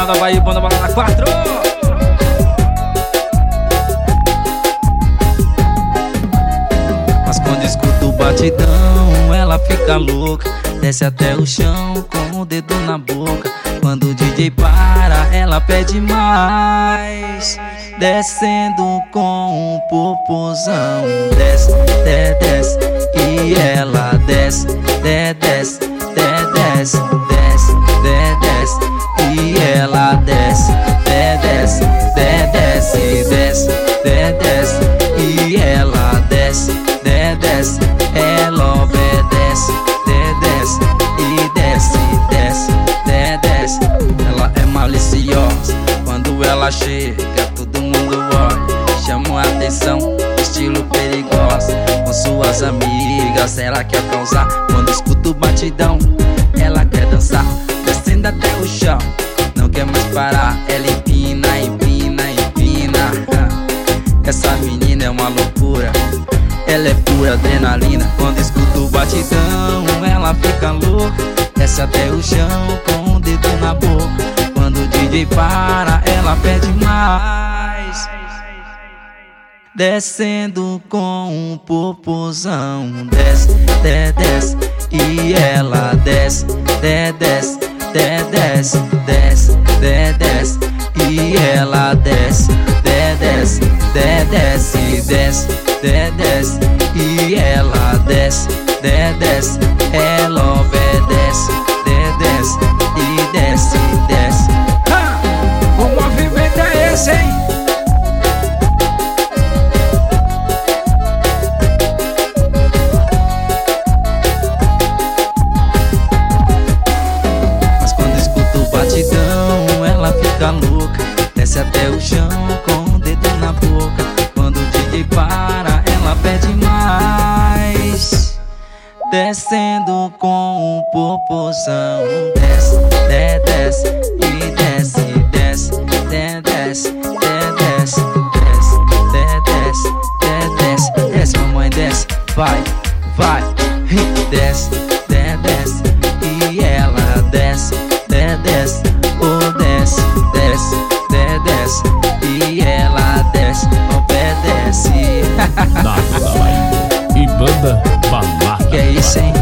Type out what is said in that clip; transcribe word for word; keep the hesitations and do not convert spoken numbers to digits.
banda Bahia, banda Balada quatro. Mas quando escuto o batidão, ela fica louca, desce até o chão com o dedo na boca. Quando o D J para, ela pede mais, descendo com um popozão. Desce, de, desce, e ela desce, de, desce, de, desce, desce, de, desce, e ela desce, de, desce, de, desce, desce, de, desce, e ela desce, de, desce, ela obedece, de, desce, e desce, desce, de, desce. Ela é maliciosa, quando ela chega todo mundo olha, chama a atenção, estilo perigosa. Com suas amigas ela quer causar, quando escuta o batidão ela quer dançar, descendo até o chão, não quer mais parar. Ela empina, empina, empina. Essa menina é uma loucura, ela é pura adrenalina. Quando escuta o batidão ela fica louca, desce até o chão com o dedo na boca. Quando o D J para, ela pede mais, descendo com um popozão. Desce, de, desce, e ela desce, de, desce, de, desce, desce, de, desce, e ela desce, de, desce, de, desce, desce, de, desce, e ela desce, de, desce, ela obedece, de, desce, e desce, desce. Ah, o movimento é esse, hein? Mas quando escuta o batidão ela fica louca, desce até o chão com o dedo na boca. Quando o D J para, ela pede mais, descendo com um popozão. Desce, de, desce, e desce, desce, de, desce, de, desce, desce, de, desce, de, desce, desce, mamãe, desce, vai, vai, desce, de, desce, e ela desce, de, desce, oh, desce, desce, de, desce, e ela desce, obedece. Na Bahia e banda Balada. Que é isso, hein?